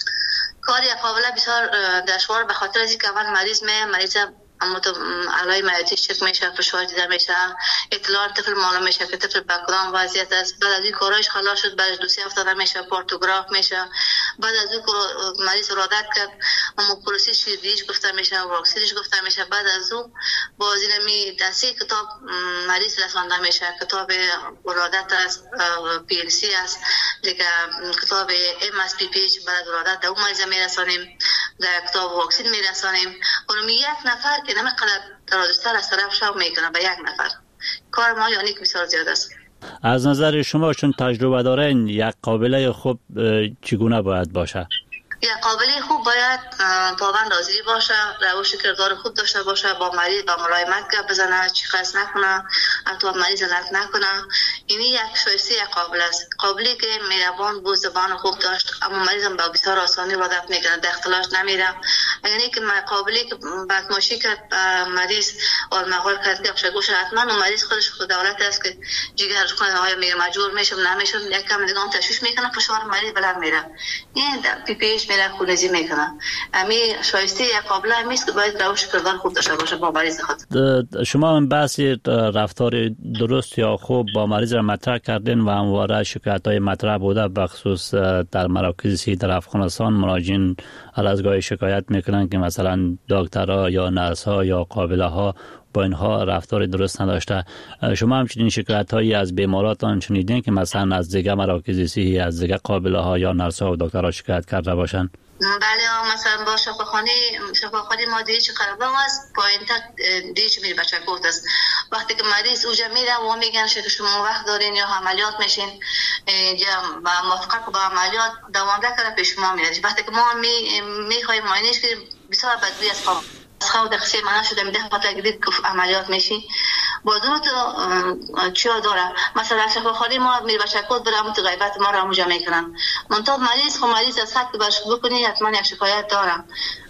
کار یک قابله بسیار دشوار به خاطر از اینکه اول مریض می مریض اما تو علای معده‌اش چک میشه، فشار دیده میشه، اطلاع طفل معلوم میشه که طفل به کدام وضعیت است، بعد از این کارایش خلاص شد، بعد دو سه هفته داده میشه، پارتوگراف میشه، بعد از اون مریض رادت کرد اما پروسیس شیردیش گفته میشه، واکسینش گفته میشه، بعد از اون باز اینمی دستی کتاب مریض رسانده میشه، کتاب ولادت است، پی ال سی است دیگه، کتاب ام اس پی پیچ بعد ولادت در اون مریض میرسانیم، در کتاب واکسین میرسانیم. اونم یک نفر که نمی قدر درازتر از طرف شو میکنه به یک نفر، کار ما یعنی که بسیار زیاد است. از نظر شما چون تجربه دارین یک قابله خوب چگونه باید باشه؟ یک قابله خوب باید پابند حاضری باشه، روش کردار خوب داشته باشه، با مریض با ملایمت گپ بزنه، چیخاس نکنه، حتی مریض لط نکنه. این یک شایسته یک قابله است، قابلی که مهربان بود، زبان خوب داشت، اما مریض با بسیار آسانی وادت میکنه، در اختلاش نمیره. یعنی که مقابلی که بدماشی کرد مریض و مقال کرد که افشاگوش حتما و مریض خودش خود دولت است که جگر کنه آیا میگه مجبور میشم نمیشم یک کم دیگه هم تشویش میکنه فشار مریض بلند میره این پی پیش میره خونریزی میکنه امی شایسته یک قابله همیست که باید روش کردن خوب داشته باشه با مریض خود. شما هم بحثی رفتار درست یا خوب با مریض را مطرح کردین و همواره شکایت‌های مطرح بوده بخصوص در مراکز صحی در افغانستان مراجعین هر از گاهی شکایت میکنن که مثلا دکترها یا نرس‌ها یا قابله‌ها با اینها رفتار درست نداشته. شما همچنین شکایت‌هایی از بیماراتان شنیدین که مثلا از دیگه مراکز صحی از دیگه قابله‌ها یا نرس‌ها و دکترها شکایت کرده باشن؟ بله مثلا با شفاخانه شفاخانه ما دیگه چه قربان است پایین تا دیگه چه میره بچه کوت است وقتی که مریض اوجا میره و میگن که شما وقت دارین یا عملیات میشین یا موافقت با عملیات دوامده کرده پیش ما میاد وقتی که ما می میخوایم معاینش کنیم بسیار بدبوی از خواب از خواب دقیقه معنا شده میده خاطر گدید که عملیات میشی با دو تا چیا داره مثلا شفاخانه ما میره بچه کوت برام تو غیبت ما رو موجه میکنن منتها مریض خب مریض از حد برش بکنی حتما یک شکایت دارم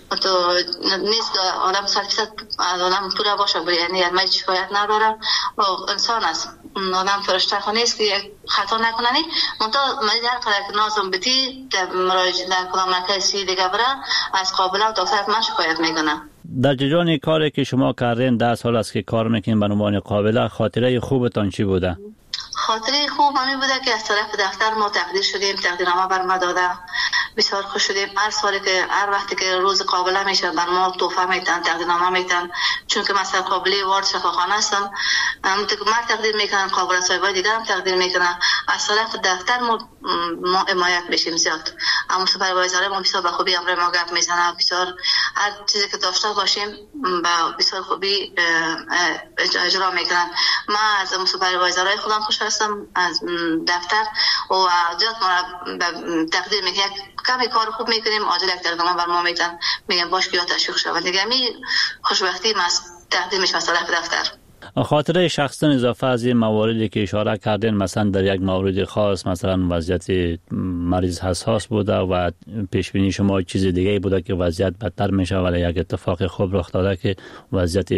تو نیست که آدم صد فیصد آدم پورا باشه بری یعنی من شکایت ندارم و انسان است آدم فرشته خو نیست که خطا نکننی منتها مریض هر قدر که نازم بتی مراجعه در کدام مرکزی دیگه بره از قابله و دکتر من شکایت میکنه. در جریان کاری که شما کردین ده سال است که کار میکنین به عنوان قابله خاطره خوبتان چی بوده؟ خاطره خوب همی بوده که از طرف دفتر ما تقدیر شدیم تقدیرنامه بر ما داده بسیار خوش شدیم هر سالی که هر وقتی که روز قابله میشه بر ما تحفه میتن تقدیرنامه میتن چون که مثلا قابله وارد شفاخانه هستم من تقدیر میکنم قابله صاحبای دیگر هم تقدیر میکنم از طرف دفتر ما ما حمایت بشیم زیاد اما سوپروایزر ما بسیار به خوبی امر ما گپ میزنه بسیار هر چیزی که داشته باشیم با بسیار خوبی اجرا میکنن من از سوپروایزرای خودم خوش هستم از دفتر و زیاد ما تقدیر میکنم کمی کار خوب میکنیم عاجل یک تقدیرنامه بر ما میدن میگن باش که یا تشویق شود دیگه می خوشبختی ما تقدیم میشه از طرف دفتر. خاطره شخصا اضافه از این مواردی که اشاره کردین مثلا در یک مورد خاص مثلا وضعیت مریض حساس بوده و پیش بینی شما چیز دیگه بوده که وضعیت بدتر میشه ولی یک اتفاق خوب رخ داده که وضعیت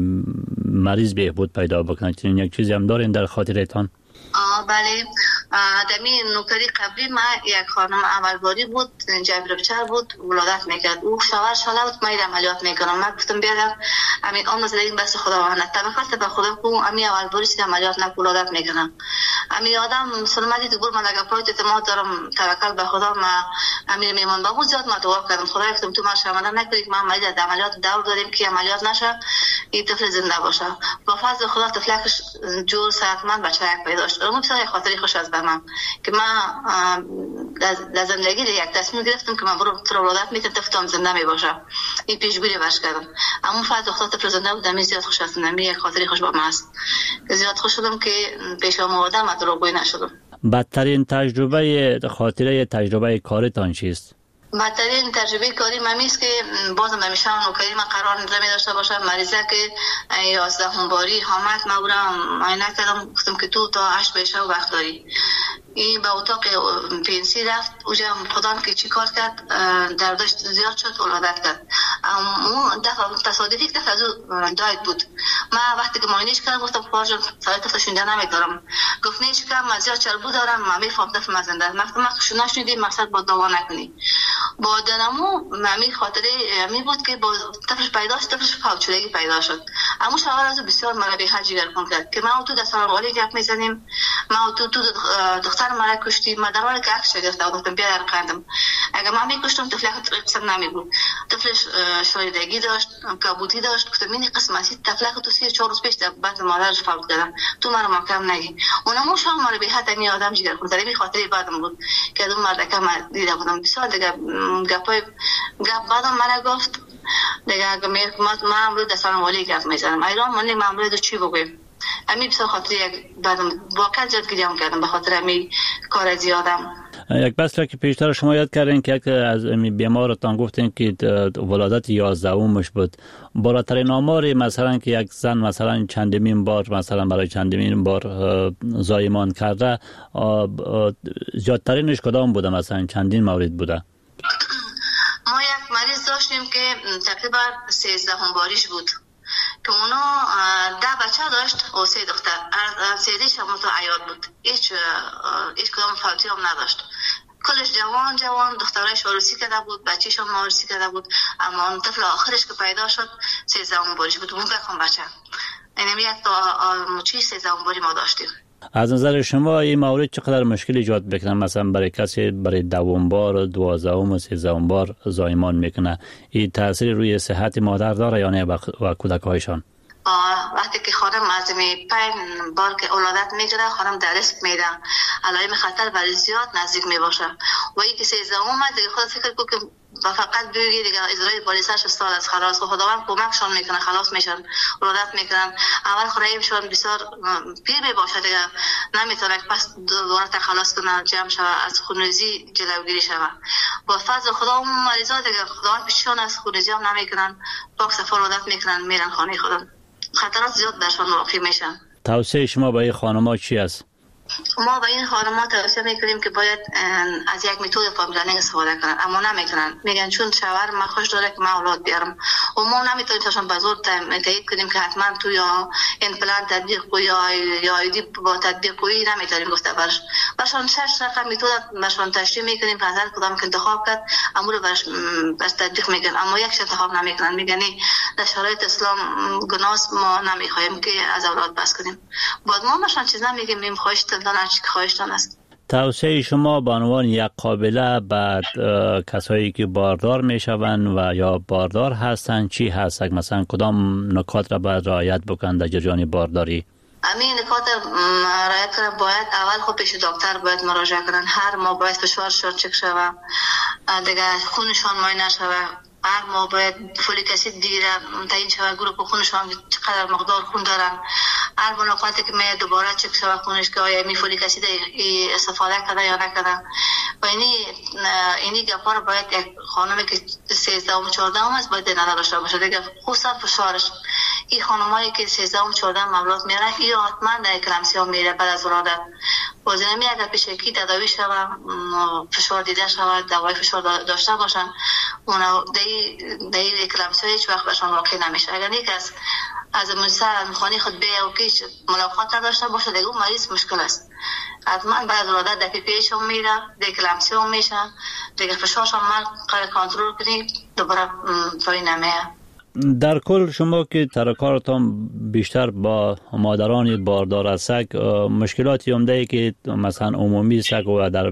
مریض بهبود پیدا بکنه چنین یک چیزی هم دارین در خاطرتان؟ بله دمی نوکری قبلی ما یک خانم عملباری بود جبر بچر بود ولادت میکرد او شوهر شاله بود ما عملیات میکنم من گفتم بیادم امین آن نزدیم بس خداوند توکل به خدا کو امین عملباری سید عملیات نک ولادت میکنم امین آدم سلامتی تو من اگه پایت اعتماد دارم توکل به خدا ما امین میمون با بود زیاد ما دعا کردم خدا گفتم تو ما شامل نکنید ما عملیات عملیات دور داریم که عملیات نشه این طفل زنده باشه با فضل خدا طفلکش جور صحتمند بچه یک پیدا شد اون بسیار خاطری خوش از بهم که من در زندگی یک تصمیم گرفتم که من برو تو ولادت میکنم طفلم زنده می باشه این پیشگویی باش کردم اما فقط خدا طفل زنده بود دمی زیاد خوش هستم نمی یک خاطری خوش با من است زیاد خوش شدم که پیش آمدم من دروغگویی نشدم. بدترین تجربه خاطره تجربه کاریتان چیست؟ بدترین تجربه کاری من است که بازم همیشه نوکری من قرار نمی داشته باشم مریضه که یازده باری حامت ما برام معاینه کردم گفتم که تو تا هشت بشه وقت داری این به اتاق پنسی رفت اوجا خدا که چی کار کرد دردش زیاد شد ولادت کرد اما دفعه تصادفی که از او داید بود من وقتی که معاینش کردم گفتم خواهر ساعت طفل شونده نمیدارم گفت نه چیکار من زیاد چربو دارم من میفهم طفل مزنده وقتی من شونه شنیدیم مقصد با دوا نکنی با دنمو ممی خاطره می بود که با طفلش پیدا شد طفلش فوتشدگی پیدا شد اما شوهر از بسیار مرا به حال جگر کن کرد که ما تو دستان والی گپ میزنیم ما تو تو دختر مرا کشتی ما در حالی که عکس گرفته گفتم بیا در قندم اگه ما میکشتم طفل قسم نمیگو طفلش شایدگی داشت کبودی داشت گفتم این قسمتی طفل تو سی چهار روز پیش بعد مادرش فوت کردن تو مرا مکم نگی اونم شوهر مرا به حال می آدم جگر کن در خاطره بعدم بود که اون مرد که من دیده بودم بسیار دیگه گپای گپ بعدم مرا گفت دیگه اگه می ما ما امروز دستان والی گپ میزنم ایران من ما امروز چی بگویم امی بسیار خاطر یک بعدم واقعا زیاد گریه کردم به خاطر امی کار زیادم. یک بس را که پیشتر شما یاد کردین که یک از بیمارتان گفتین که ولادت یازدهمش بود بالاترین آمار مثلا که یک زن مثلا چندمین بار مثلا برای چندمین بار زایمان کرده زیادترینش کدام بوده مثلا چندین مورد بوده؟ ما یک مریض داشتیم که تقریبا سیزده هم باریش بود که اونا ده بچه داشت و سه دختر، سیدیش هم تو عیاد بود، هیچ هیچ کدام فالتی هم نداشت، کلش جوان جوان، دخترش عروسی کرده بود، بچهش هم عروسی کرده بود، اما اون طفل آخرش که پیدا شد سیزده هم باریش بود، اون بکن بچه اینم یک تا مچی سیزده هم باری ما داشتیم. از نظر شما این مورد چقدر مشکل ایجاد بکنه؟ مثلا برای کسی برای دوم بار، دوازدهم و سیزدهم بار زایمان میکنه، این تاثیر روی صحت مادر داره یا نه و کودک‌هایشان؟ وقتی که خانم از می پنج بار که ولادت میگیره خانم در ریسک میده، علائم خطر برای زیاد نزدیک میباشه و این که سیزدهم اومد دیگه خود فکر کو که فقط بگی دیگه اجرای پالیسش سال از خلاص خداوند کمکشون میکنه، خلاص میشن، ولادت میکنن. اول خورایمشون بسیار پیر میباشه دیگه نمیتونه پس دوباره تخلص کنه، جمع شوه، از خونریزی جلوگیری شوه. با فضل خدا اون مریضا دیگه خداوند پیششون از خونریزی هم نمیکنن، پاک صفا ولادت میکنن، میرن خانه خودم. خطرات زیاد برشون واقع میشن. توصیه شما به این خانم‌ها چی است؟ ما به این خانم‌ها توصیه میکنیم که باید از یک متد فامیلینگ استفاده کنن، اما نمیکنن، میگن چون شوهر من خوش داره که من اولاد بیارم و ما نمیتونیم تاشون به زور تایید کنیم که حتما تو یا ایمپلنت تطبیق کنی یا یا ایدی با تطبیق کنی، نمیتونیم گفته برش برشون شش رقم متد برشون تشریح میکنیم، هر کدام که انتخاب کرد امور برش برش تطبیق میکنن، اما یک انتخاب نمیکنن، میگن در شرایط اسلام گناست، ما نمیخوایم که از اولاد بس کنیم. بعد ما برشون چیز نمیگیم، میم خواهش خواهشتان است. توصیه شما به عنوان یک قابله بعد کسایی که باردار میشوند و یا باردار هستند چی هست؟ مثلا کدام نکات را باید رعایت بکنند در جریان بارداری؟ همین نکات رعایت کنند. باید اول خود پیش دکتر باید مراجعه کنند، هر ماه باید فشارشون چک شوه، دیگه خونشان معاینه شوه، هر ماه باید فولیک اسید بگیره، تعیین شوه گروه خونشان چقدر مقدار خون دارن، هر ملاقاتی که می دوباره چک شوه خونش که آیا می فولیک اسید استفاده کرده یا نکرده. و اینی اینی گپا رو باید یک خانمی که سیزده و چهارده است باید نداشته باشه دیگه، خصوصا فشارش. این خانمایی که سیزده و چهارده مولود میارن این حتما در اکلمسی ها میره بعد از ولادت. بازینمی اگر پیش یکی تداوی شوه، فشار دیده شوه، دوای فشار داشته باشن، اونا دی دی اکلمسی هیچ وقت بهشون واقع نمیشه. اگر یک از از مجسر میخوانی خود بیا و کیش ملاقات داشته باشه دیگه اون مریض مشکل است. حتما بعد ولادت در پی پیش هم میره، دیگه اکلمسی هم میشه، دیگه فشارش هم من قرار کنترل کنی دوباره توی نمیه. در کل شما که ترکارتان بیشتر با مادران باردار است، مشکلاتی عمده که مثلا عمومی است و در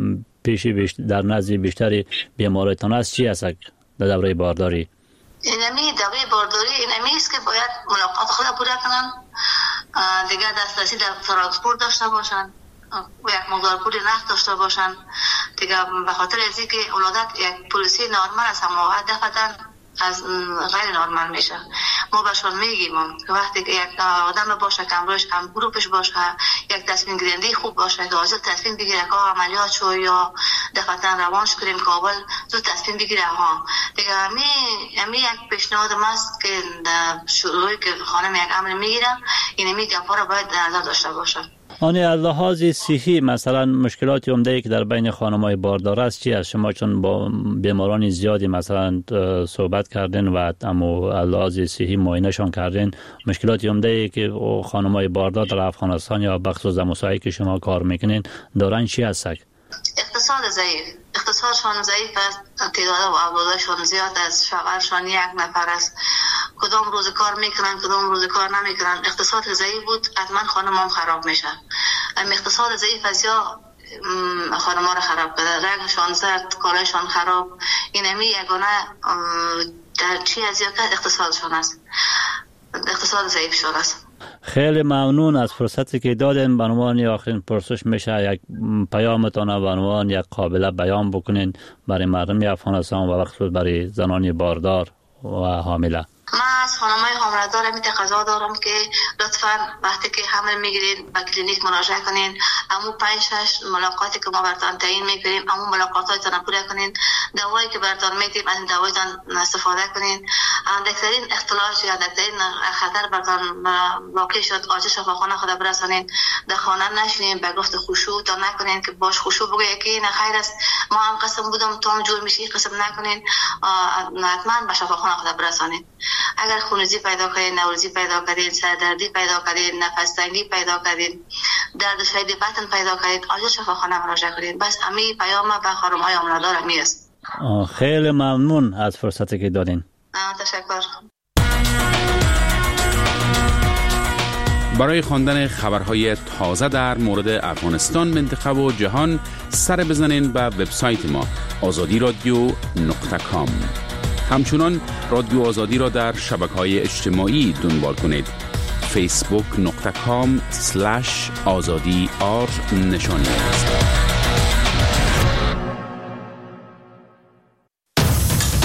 پیش بیشتر در نزد بیشتری بیماریتان است چی است در دوره بارداری؟ اینمی دوره بارداری اینمی است که باید ملاقات خود پوره کنن، دیگه دسترسی در ترانسپورت داشته باشن و یک مقدار پول نقد داشته باشن دیگه، به خاطر از اینکه ولادت یک پروسه نرمال است اما دفعتاً از غیر نرمال میشه. ما بهشون میگیم که وقتی که یک آدم باشه که امروز هم گروپش باشه، یک تصمیم گیرنده خوب باشه که حاضر تصمیم بگیره که عملیات شو یا دفعتاً روانش کنیم کابل زود تصمیم بگیره ها دیگه. همی همی یک پیشنهاد ماست که شروعی که خانم یک امر میگیره این می گپا رو باید در نظر داشته باشه. آنی از لحاظ صحی مثلا مشکلاتی عمده‌ای که در بین خانم‌های باردار است چی است؟ شما چون با بیماران زیادی مثلا صحبت کردین و اما از لحاظ صحی معاینه‌شان کردین، مشکلاتی عمده‌ای که خانم‌های باردار در افغانستان یا بخصوص در مساحتی که شما کار میکنین دارن چی هست؟ اقتصاد ضعیف، اقتصادشان ضعیف است، تعداد و اولادشان زیاد است، شوهرشان یک نفر است، کدام روز کار میکنن کدام روز کار نمیکنن. اقتصاد ضعیف بود حتما خانم هم خراب میشه. اقتصاد ضعیف است یا خانم ها رو خراب کرده، رنگشان زرد، کارشان خراب، این همی یگانه در چی از یک اقتصادشان است، اقتصاد ضعیف شده است. خیلی ممنون از فرصتی که دادین. به عنوان آخرین پرسش میشه یک پیامتان به عنوان یک قابله بیان بکنین برای مردم افغانستان و بخصوص برای زنان باردار و حامله. من از خانم‌های حامله دار می تقاضا دارم که لطفاً وقتی که حمل میگیرین به کلینیک مراجعه کنین. امو پنج شش ملاقاتی که ما براتون تعیین میکنیم امو ملاقاتاتون پوره کنین. دوایی که براتون میدیم از این دوایتون استفاده کنین. اندکترین اختلاج یا اندکترین خطر براتون واقع شد آجا شفاخانه خود برسانین. در خانه نشینین به گفت خشوع تا نکنین که باش خشوع بگویه که این خیر است ما هم قسم بودم تو هم جور میشی قسم نکنین. حتما به شفاخانه خود برسانین. اگر خونریزی پیدا کردین، نوروزی پیدا کردین، سردردی پیدا کردین، نفس تنگی پیدا کردین، درد شدید بطن پیدا کردین، آجا شفاخانه مراجعه کنین. بس همین پیام به خانم‌های حامله دار می است. خیلی ممنون از فرصتی که دادین. تشکر. برای خواندن خبرهای تازه در مورد افغانستان، منطقه و جهان سر بزنین به وبسایت ما آزادی رادیو نقطه کام. همچنان رادیو آزادی را در شبکه‌های اجتماعی دنبال کنید. فیسبوک نقطه کام سلش آزادی آر نشانی است.